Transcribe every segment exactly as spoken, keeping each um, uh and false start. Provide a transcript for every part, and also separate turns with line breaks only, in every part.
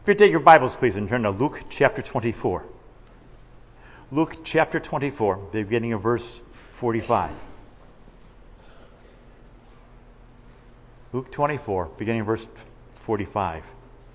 If you take your Bibles, please, and turn to Luke chapter twenty-four. Luke chapter twenty-four, beginning of verse forty-five. Luke twenty-four, beginning of verse forty-five.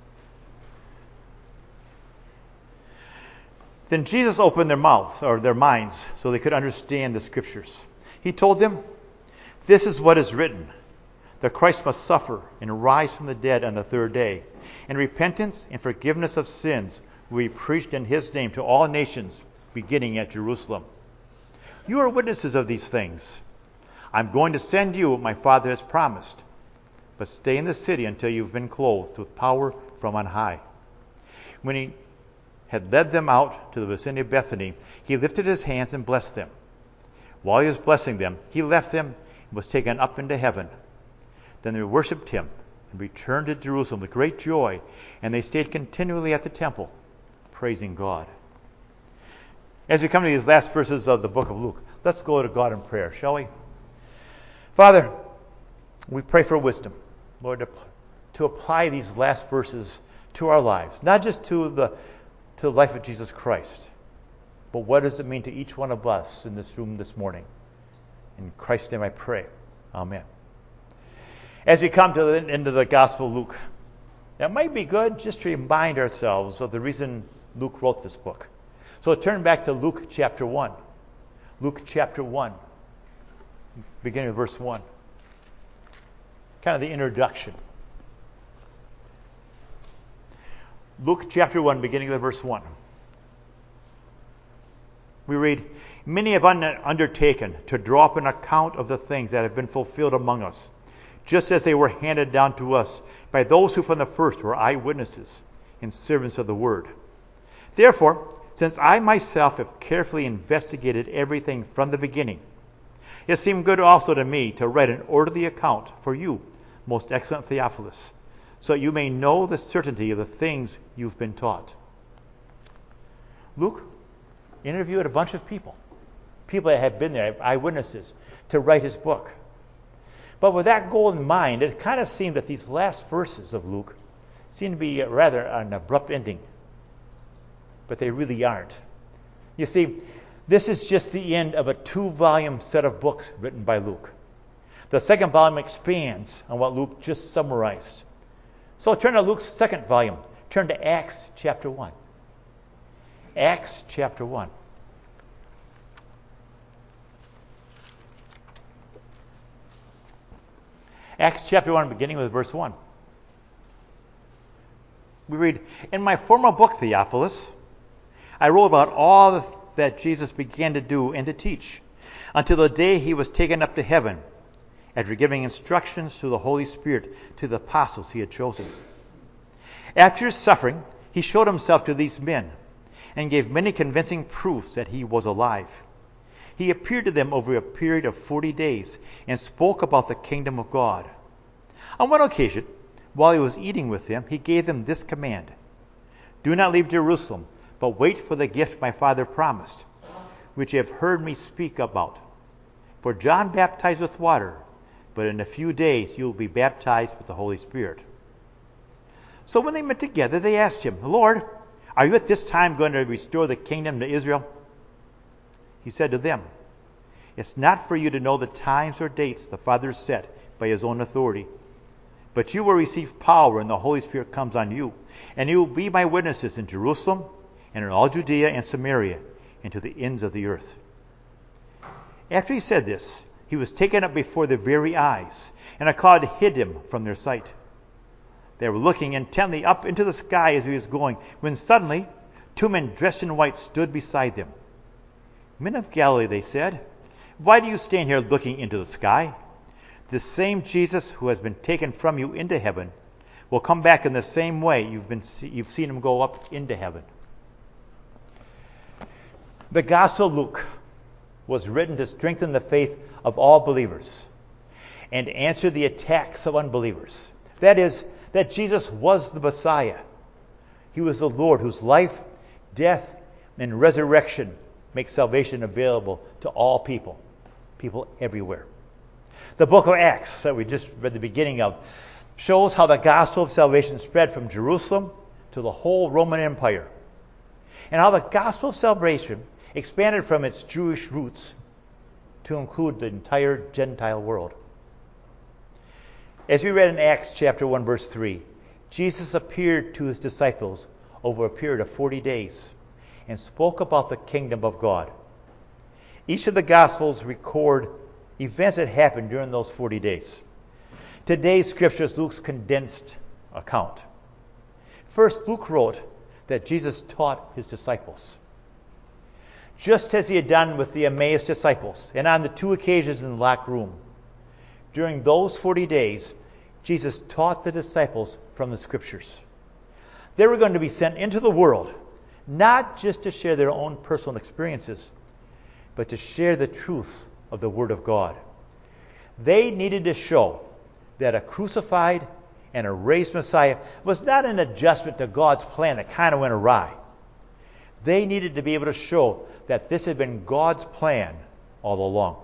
Then Jesus opened their mouths, or their minds, so they could understand the Scriptures. He told them, "This is what is written, that Christ must suffer and rise from the dead on the third day, and repentance and forgiveness of sins will be preached in His name to all nations, beginning at Jerusalem. You are witnesses of these things. I'm going to send you what my Father has promised, but stay in the city until you've been clothed with power from on high." When He had led them out to the vicinity of Bethany, He lifted His hands and blessed them. While He was blessing them, He left them and was taken up into heaven. Then they worshipped Him and returned to Jerusalem with great joy, and they stayed continually at the temple, praising God. As we come to these last verses of the book of Luke, let's go to God in prayer, shall we? Father, we pray for wisdom, Lord, to, to apply these last verses to our lives, not just to the to the life of Jesus Christ, but what does it mean to each one of us in this room this morning? In Christ's name I pray. Amen. As we come to the end of the Gospel of Luke, it might be good just to remind ourselves of the reason Luke wrote this book. So turn back to Luke chapter one. Luke chapter one, beginning with verse one. Kind of the introduction. Luke chapter one, beginning with verse one. We read, "Many have un- undertaken to draw up an account of the things that have been fulfilled among us, just as they were handed down to us by those who from the first were eyewitnesses and servants of the word. Therefore, since I myself have carefully investigated everything from the beginning, it seemed good also to me to write an orderly account for you, most excellent Theophilus, so that you may know the certainty of the things you've been taught." Luke interviewed a bunch of people, people that had been there, eyewitnesses, to write his book. But with that goal in mind, it kind of seemed that these last verses of Luke seemed to be rather an abrupt ending. But they really aren't. You see, this is just the end of a two-volume set of books written by Luke. The second volume expands on what Luke just summarized. So turn to Luke's second volume. Turn to Acts chapter one. Acts chapter one. Acts chapter one, beginning with verse one. We read, "In my former book, Theophilus, I wrote about all that Jesus began to do and to teach, until the day He was taken up to heaven, after giving instructions through the Holy Spirit to the apostles He had chosen. After His suffering, He showed Himself to these men, and gave many convincing proofs that He was alive. He appeared to them over a period of forty days, and spoke about the kingdom of God. On one occasion, while He was eating with them, He gave them this command: 'Do not leave Jerusalem, but wait for the gift my Father promised, which you have heard me speak about. For John baptized with water, but in a few days you will be baptized with the Holy Spirit.' So when they met together, they asked Him, 'Lord, are you at this time going to restore the kingdom to Israel?' He said to them, 'It's not for you to know the times or dates the Father set by His own authority, but you will receive power when the Holy Spirit comes on you, and you will be my witnesses in Jerusalem and in all Judea and Samaria, and to the ends of the earth.' After He said this, He was taken up before their very eyes, and a cloud hid Him from their sight. They were looking intently up into the sky as He was going, when suddenly two men dressed in white stood beside them. 'Men of Galilee,' they said, 'why do you stand here looking into the sky? The same Jesus who has been taken from you into heaven will come back in the same way you've been you've seen Him go up into heaven.'" The Gospel of Luke was written to strengthen the faith of all believers and answer the attacks of unbelievers. That is, that Jesus was the Messiah. He was the Lord whose life, death, and resurrection make salvation available to all people, people everywhere. The book of Acts that we just read the beginning of shows how the gospel of salvation spread from Jerusalem to to the whole Roman Empire, and how the gospel of salvation expanded from its Jewish roots to include the entire Gentile world. As we read in Acts chapter one, verse three, Jesus appeared to his disciples over a period of forty days and spoke about the kingdom of God. Each of the Gospels record events that happened during those forty days. Today's scripture is Luke's condensed account. First, Luke wrote that Jesus taught his disciples. Just as he had done with the Emmaus disciples and on the two occasions in the locked room. During those forty days, Jesus taught the disciples from the scriptures. They were going to be sent into the world, not just to share their own personal experiences, but to share the truth of the Word of God. They needed to show that a crucified and a raised Messiah was not an adjustment to God's plan that kind of went awry. They needed to be able to show that this had been God's plan all along.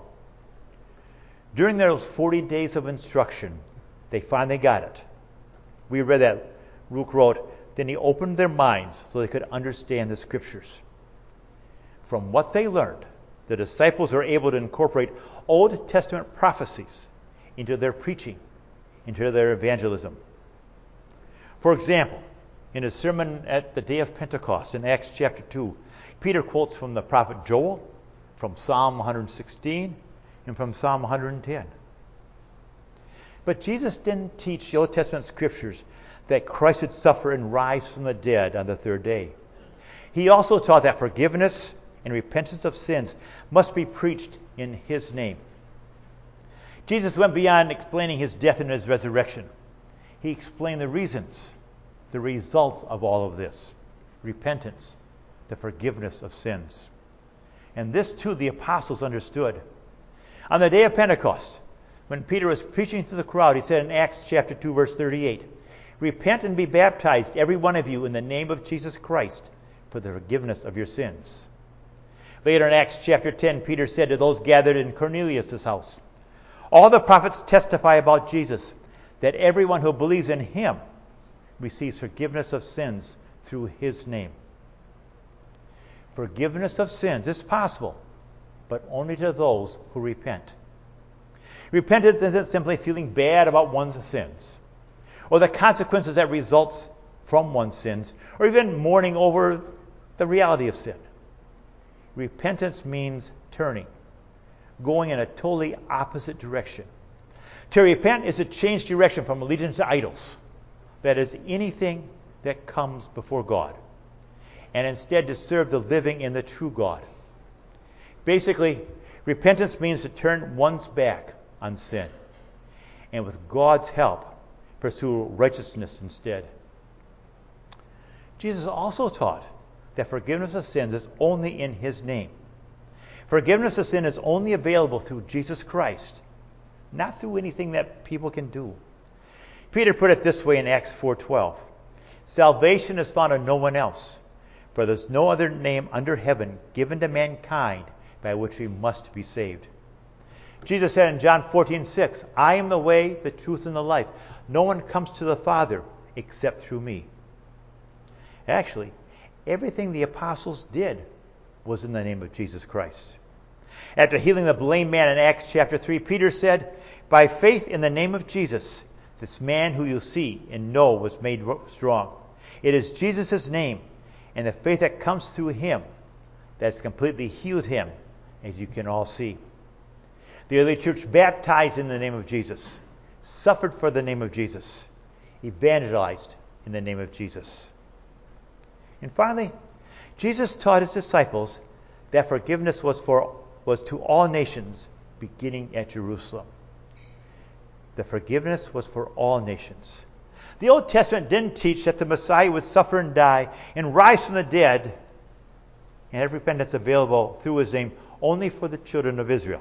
During those forty days of instruction, they finally got it. We read that Luke wrote, then he opened their minds so they could understand the scriptures. From what they learned, the disciples were able to incorporate Old Testament prophecies into their preaching, into their evangelism. For example, in his sermon at the day of Pentecost in Acts chapter two, Peter quotes from the prophet Joel, from Psalm one hundred sixteen, and from Psalm one hundred ten. But Jesus didn't teach the Old Testament scriptures that Christ would suffer and rise from the dead on the third day. He also taught that forgiveness and repentance of sins must be preached in his name. Jesus went beyond explaining his death and his resurrection. He explained the reasons, the results of all of this. Repentance, the forgiveness of sins. And this too the apostles understood. On the day of Pentecost, when Peter was preaching to the crowd, he said in Acts chapter two, verse thirty-eight, repent and be baptized, every one of you, in the name of Jesus Christ, for the forgiveness of your sins. Later in Acts chapter ten, Peter said to those gathered in Cornelius' house, all the prophets testify about Jesus, that everyone who believes in him receives forgiveness of sins through his name. Forgiveness of sins is possible, but only to those who repent. Repentance isn't simply feeling bad about one's sins, or the consequences that results from one's sins, or even mourning over the reality of sin. Repentance means turning, going in a totally opposite direction. To repent is to change direction from allegiance to idols, that is, anything that comes before God, and instead to serve the living and the true God. Basically, repentance means to turn one's back on sin, and with God's help, pursue righteousness instead. Jesus also taught that forgiveness of sins is only in his name. Forgiveness of sin is only available through Jesus Christ, not through anything that people can do. Peter put it this way in Acts four twelve. Salvation is found in no one else, for there's no other name under heaven given to mankind by which we must be saved. Jesus said in John fourteen six, I am the way, the truth, and the life. No one comes to the Father except through me. Actually, everything the apostles did was in the name of Jesus Christ. After healing the lame man in Acts chapter three, Peter said, by faith in the name of Jesus, this man who you see and know was made strong. It is Jesus' name and the faith that comes through him that's completely healed him, as you can all see. The early church baptized in the name of Jesus, suffered for the name of Jesus, evangelized in the name of Jesus. And finally, Jesus taught his disciples that forgiveness was for was to all nations, beginning at Jerusalem. The forgiveness was for all nations. The Old Testament didn't teach that the Messiah would suffer and die and rise from the dead and have repentance available through his name only for the children of Israel.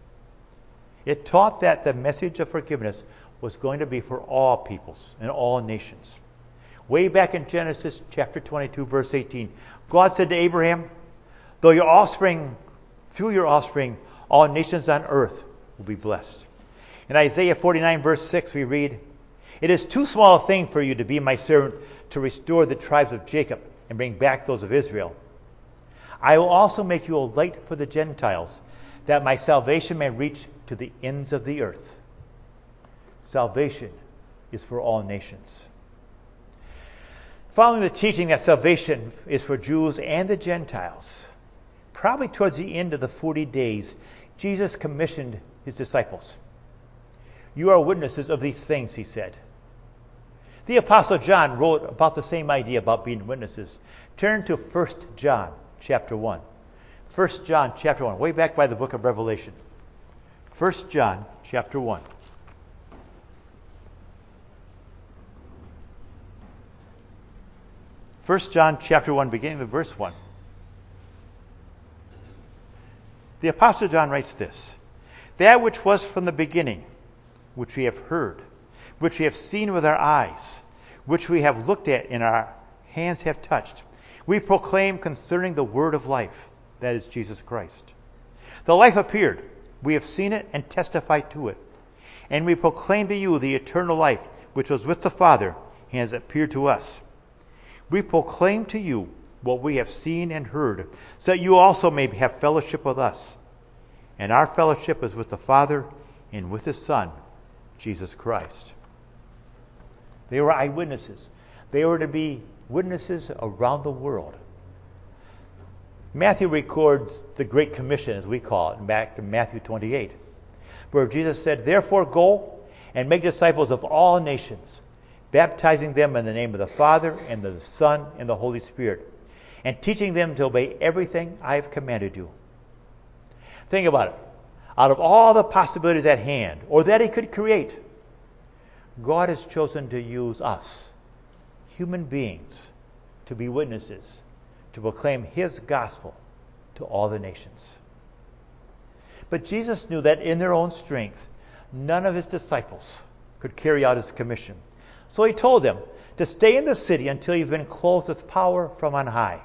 It taught that the message of forgiveness was going to be for all peoples and all nations. Way back in Genesis chapter twenty-two, verse eighteen, God said to Abraham, though your offspring, through your offspring, all nations on earth will be blessed. In Isaiah forty-nine, verse six, we read, it is too small a thing for you to be my servant to restore the tribes of Jacob and bring back those of Israel. I will also make you a light for the Gentiles, that my salvation may reach to the ends of the earth. Salvation is for all nations. Following the teaching that salvation is for Jews and the Gentiles, probably towards the end of the forty days, Jesus commissioned his disciples. You are witnesses of these things, he said. The Apostle John wrote about the same idea about being witnesses. Turn to First John chapter one. First John chapter one, way back by the book of Revelation. First John chapter one. First John chapter one, beginning with verse one. The Apostle John writes this: That which was from the beginning, which we have heard, which we have seen with our eyes, which we have looked at and our hands have touched, we proclaim concerning the word of life, that is Jesus Christ. The life appeared, we have seen it and testified to it. And we proclaim to you the eternal life, which was with the Father and has appeared to us. We proclaim to you what we have seen and heard, so that you also may have fellowship with us. And our fellowship is with the Father and with His Son, Jesus Christ. They were eyewitnesses. They were to be witnesses around the world. Matthew records the Great Commission, as we call it, back to Matthew twenty-eight, where Jesus said, Therefore go and make disciples of all nations, baptizing them in the name of the Father and of the Son and the Holy Spirit, and teaching them to obey everything I have commanded you. Think about it. Out of all the possibilities at hand, or that He could create, God has chosen to use us, human beings, to be witnesses, to proclaim His gospel to all the nations. But Jesus knew that in their own strength, none of His disciples could carry out His commission. So He told them to stay in the city until you've been clothed with power from on high.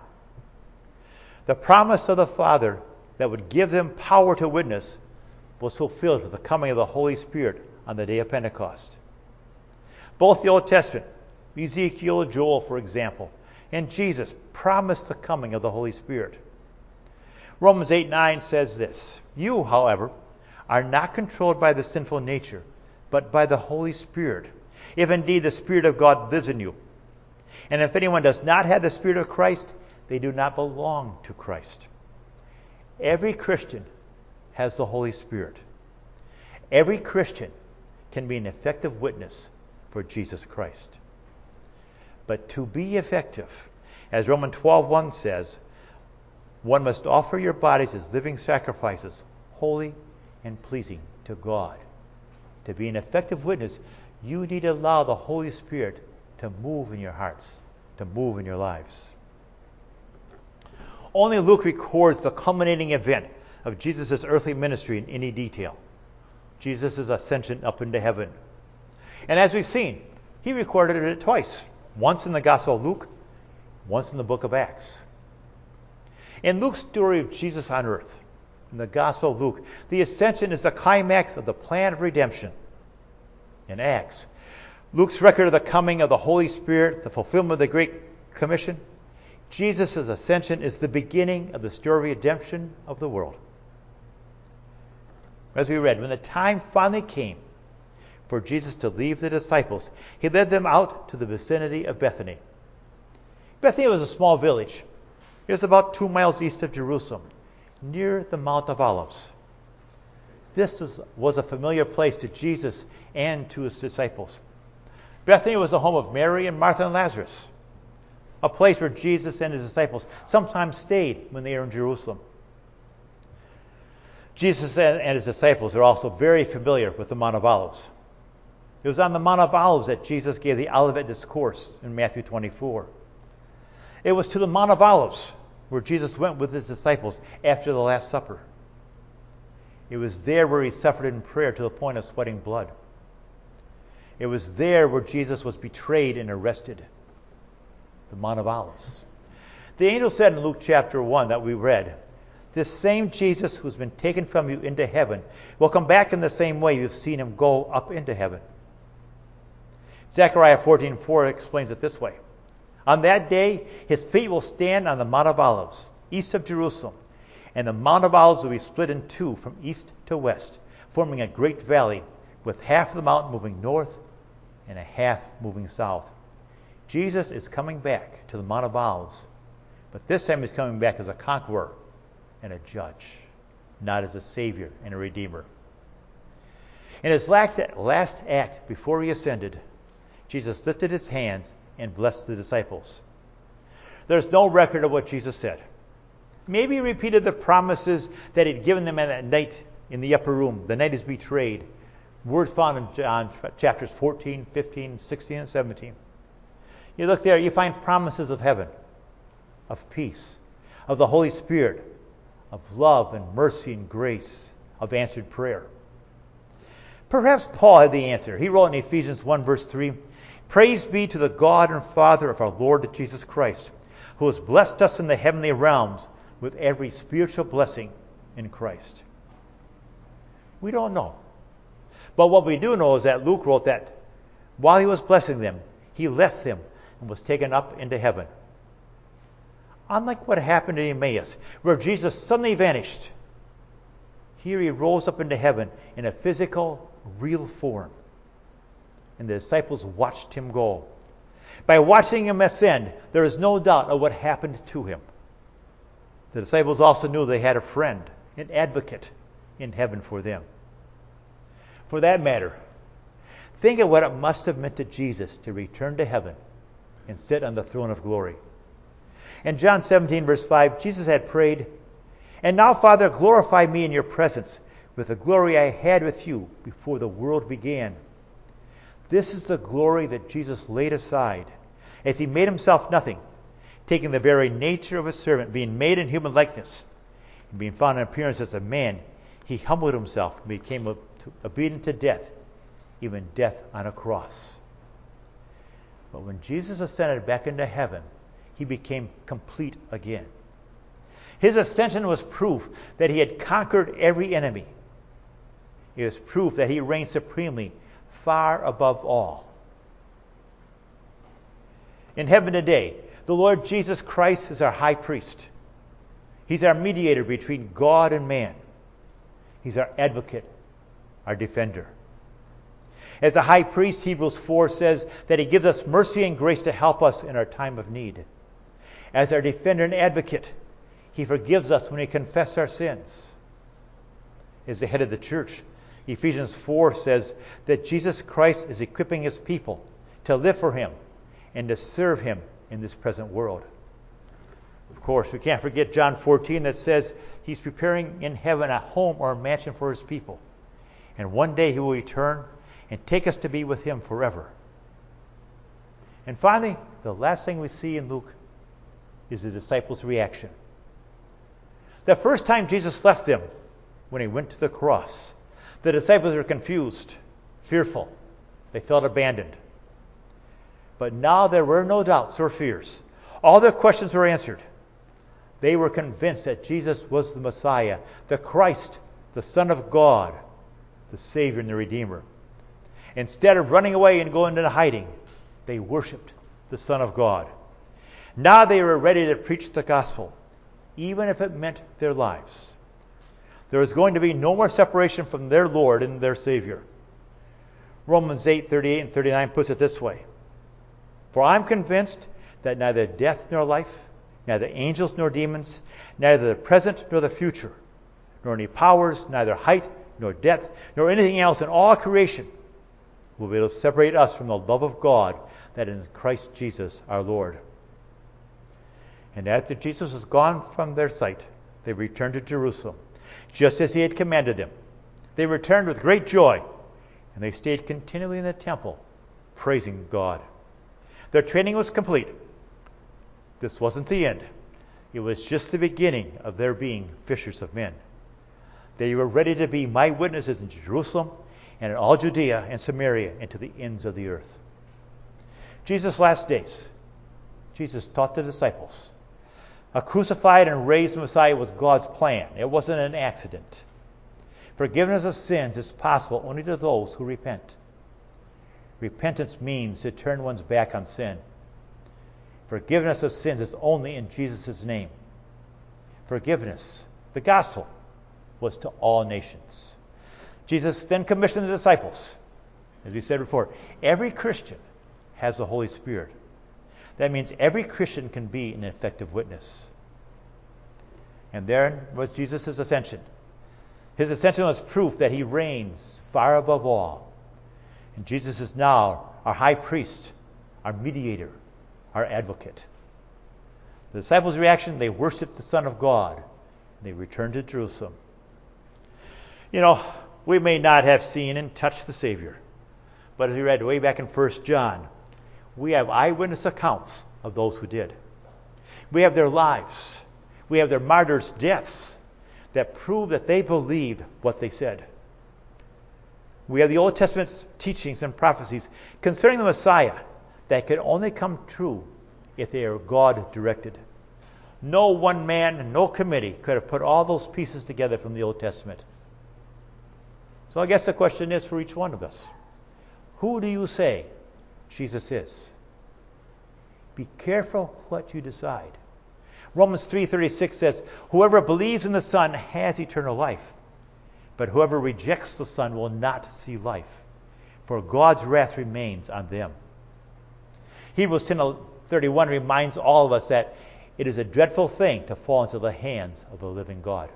The promise of the Father that would give them power to witness was fulfilled with the coming of the Holy Spirit on the day of Pentecost. Both the Old Testament, Ezekiel, Joel, for example, and Jesus promised the coming of the Holy Spirit. Romans eight nine says this: You, however, are not controlled by the sinful nature, but by the Holy Spirit, if indeed the Spirit of God lives in you. And if anyone does not have the Spirit of Christ, they do not belong to Christ. Every Christian has the Holy Spirit. Every Christian can be an effective witness for Jesus Christ. But to be effective, as Romans twelve one says, one must offer your bodies as living sacrifices, holy and pleasing to God. To be an effective witness, you need to allow the Holy Spirit to move in your hearts, to move in your lives. Only Luke records the culminating event of Jesus' earthly ministry in any detail: Jesus' ascension up into heaven. And as we've seen, he recorded it twice. Once in the Gospel of Luke, once in the book of Acts. In Luke's story of Jesus on earth, in the Gospel of Luke, the ascension is the climax of the plan of redemption. In Acts, Luke's record of the coming of the Holy Spirit, the fulfillment of the Great Commission, Jesus' ascension is the beginning of the story of redemption of the world. As we read, when the time finally came for Jesus to leave the disciples, he led them out to the vicinity of Bethany. Bethany was a small village. It was about two miles east of Jerusalem, near the Mount of Olives. This is, was a familiar place to Jesus and to his disciples. Bethany was the home of Mary and Martha and Lazarus, a place where Jesus and his disciples sometimes stayed when they were in Jerusalem. Jesus and his disciples are also very familiar with the Mount of Olives. It was on the Mount of Olives that Jesus gave the Olivet Discourse in Matthew twenty-four. It was to the Mount of Olives where Jesus went with his disciples after the Last Supper. It was there where he suffered in prayer to the point of sweating blood. It was there where Jesus was betrayed and arrested. The Mount of Olives. The angel said in Luke chapter one that we read, this same Jesus who's been taken from you into heaven will come back in the same way you've seen him go up into heaven. Zechariah fourteen four explains it this way. On that day, his feet will stand on the Mount of Olives, east of Jerusalem, and the Mount of Olives will be split in two from east to west, forming a great valley, with half of the mountain moving north and a half moving south. Jesus is coming back to the Mount of Olives, but this time he's coming back as a conqueror and a judge, not as a savior and a redeemer. In his last act before he ascended, Jesus lifted his hands and blessed the disciples. There's no record of what Jesus said. Maybe he repeated the promises that he'd given them that night in the upper room, the night he's betrayed. Words found in John chapters fourteen, fifteen, sixteen, and seventeen. You look there, you find promises of heaven, of peace, of the Holy Spirit, of love and mercy and grace, of answered prayer. Perhaps Paul had the answer. He wrote in Ephesians one, verse three, "Praise be to the God and Father of our Lord Jesus Christ, who has blessed us in the heavenly realms with every spiritual blessing in Christ." We don't know. But what we do know is that Luke wrote that while he was blessing them, he left them and was taken up into heaven. Unlike what happened in Emmaus, where Jesus suddenly vanished, here he rose up into heaven in a physical, real form. And the disciples watched him go. By watching him ascend, there is no doubt of what happened to him. The disciples also knew they had a friend, an advocate in heaven for them. For that matter, think of what it must have meant to Jesus to return to heaven and sit on the throne of glory. In John seventeen, verse five, Jesus had prayed, "And now, Father, glorify me in your presence with the glory I had with you before the world began." This is the glory that Jesus laid aside as he made himself nothing, taking the very nature of a servant, being made in human likeness, and being found in appearance as a man. He humbled himself and became obedient to death, even death on a cross. But when Jesus ascended back into heaven, he became complete again. His ascension was proof that he had conquered every enemy. It was proof that he reigned supremely, far above all. In heaven today, the Lord Jesus Christ is our high priest. He's our mediator between God and man. He's our advocate, our defender. As a high priest, Hebrews four says that he gives us mercy and grace to help us in our time of need. As our defender and advocate, he forgives us when we confess our sins. As the head of the church, Ephesians four says that Jesus Christ is equipping his people to live for him and to serve him in this present world. Of course, we can't forget John fourteen that says he's preparing in heaven a home or a mansion for his people. And one day he will return and take us to be with him forever. And finally, the last thing we see in Luke is the disciples' reaction. The first time Jesus left them, when he went to the cross, the disciples were confused, fearful. They felt abandoned. But now there were no doubts or fears. All their questions were answered. They were convinced that Jesus was the Messiah, the Christ, the Son of God, the Savior and the Redeemer. Instead of running away and going into hiding, they worshipped the Son of God. Now they were ready to preach the gospel, even if it meant their lives. There was going to be no more separation from their Lord and their Savior. Romans eight, thirty-eight and thirty-nine puts it this way: "For I am convinced that neither death nor life, neither angels nor demons, neither the present nor the future, nor any powers, neither height nor depth, nor anything else in all creation will be able to separate us from the love of God that is in Christ Jesus our Lord." And after Jesus was gone from their sight, they returned to Jerusalem, just as he had commanded them. They returned with great joy, and they stayed continually in the temple, praising God. Their training was complete. This wasn't the end. It was just the beginning of their being fishers of men. They were ready to be my witnesses in Jerusalem and in all Judea and Samaria and to the ends of the earth. Jesus' last days, Jesus taught the disciples. A crucified and raised Messiah was God's plan. It wasn't an accident. Forgiveness of sins is possible only to those who repent. Repentance means to turn one's back on sin. Forgiveness of sins is only in Jesus' name. Forgiveness, the gospel, was to all nations. Jesus then commissioned the disciples. As we said before, every Christian has the Holy Spirit. That means every Christian can be an effective witness. And there was Jesus' ascension. His ascension was proof that he reigns far above all. And Jesus is now our high priest, our mediator, our advocate. The disciples' reaction, they worshiped the Son of God. They returned to Jerusalem. You know, we may not have seen and touched the Savior, but as we read way back in First John, we have eyewitness accounts of those who did. We have their lives. We have their martyrs' deaths that prove that they believed what they said. We have the Old Testament's teachings and prophecies concerning the Messiah that could only come true if they are God-directed. No one man, no committee could have put all those pieces together from the Old Testament. So I guess the question is for each one of us, who do you say Jesus is? Be careful what you decide. Romans three thirty-six says, whoever believes in the Son has eternal life, but whoever rejects the Son will not see life, for God's wrath remains on them. Hebrews ten thirty-one reminds all of us that it is a dreadful thing to fall into the hands of the living God.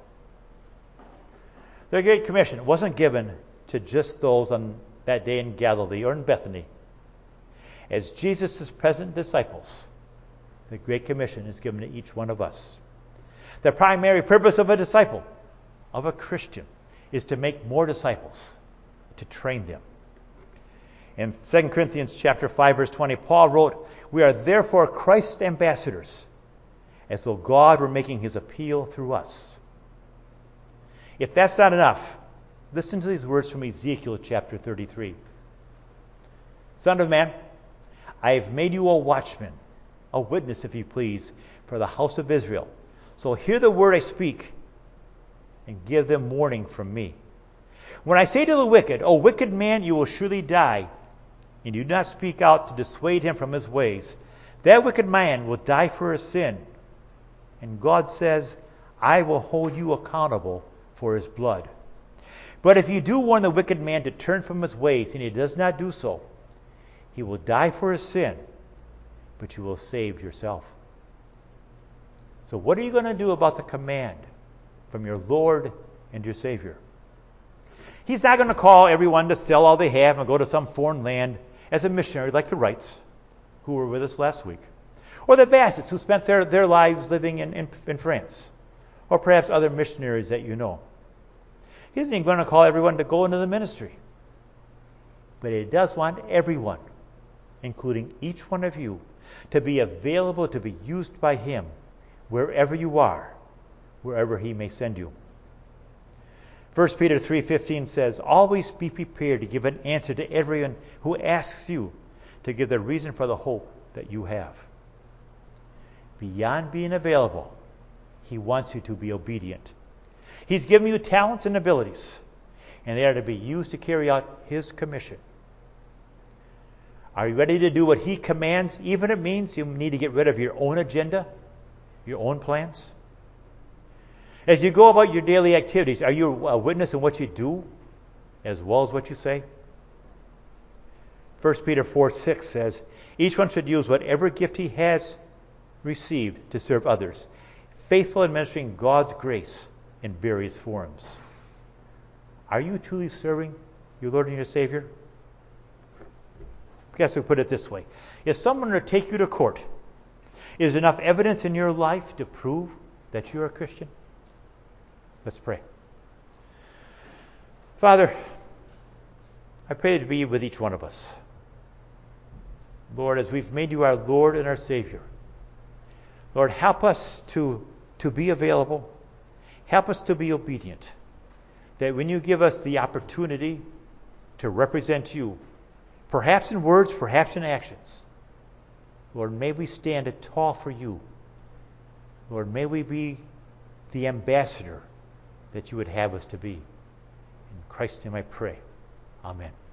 The Great Commission wasn't given to just those on that day in Galilee or in Bethany. As Jesus' present disciples, the Great Commission is given to each one of us. The primary purpose of a disciple, of a Christian, is to make more disciples, to train them. In Second Corinthians chapter five, verse twenty, Paul wrote, we are therefore Christ's ambassadors, as though God were making his appeal through us. If that's not enough, listen to these words from Ezekiel chapter thirty-three. Son of man, I have made you a watchman, a witness, if you please, for the house of Israel. So hear the word I speak, and give them warning from me. When I say to the wicked, O wicked man, you will surely die, and you do not speak out to dissuade him from his ways, that wicked man will die for his sin. And God says, I will hold you accountable for his blood. But if you do warn the wicked man to turn from his ways, and he does not do so, he will die for his sin, but you will save yourself. So what are you going to do about the command from your Lord and your Savior? He's not going to call everyone to sell all they have and go to some foreign land as a missionary like the Wrights, who were with us last week, or the Bassetts, who spent their, their lives living in, in, in France, or perhaps other missionaries that you know. He isn't even going to call everyone to go into the ministry. But he does want everyone, including each one of you, to be available to be used by him wherever you are, wherever he may send you. First Peter three fifteen says, always be prepared to give an answer to everyone who asks you to give the reason for the hope that you have. Beyond being available, he wants you to be obedient. He's given you talents and abilities, and they are to be used to carry out his commission. Are you ready to do what he commands, even if it means you need to get rid of your own agenda, your own plans? As you go about your daily activities, are you a witness in what you do as well as what you say? First Peter four six says, each one should use whatever gift he has received to serve others, faithful in administering God's grace in various forms. Are you truly serving your Lord and your Savior? I guess we'll put it this way. If someone were to take you to court, is there enough evidence in your life to prove that you're a Christian? Let's pray. Father, I pray to be with each one of us. Lord, as we've made you our Lord and our Savior, Lord, help us to, to be available. Help us to be obedient. That when you give us the opportunity to represent you, perhaps in words, perhaps in actions, Lord, may we stand tall for you. Lord, may we be the ambassador that you would have us to be. In Christ's name I pray. Amen.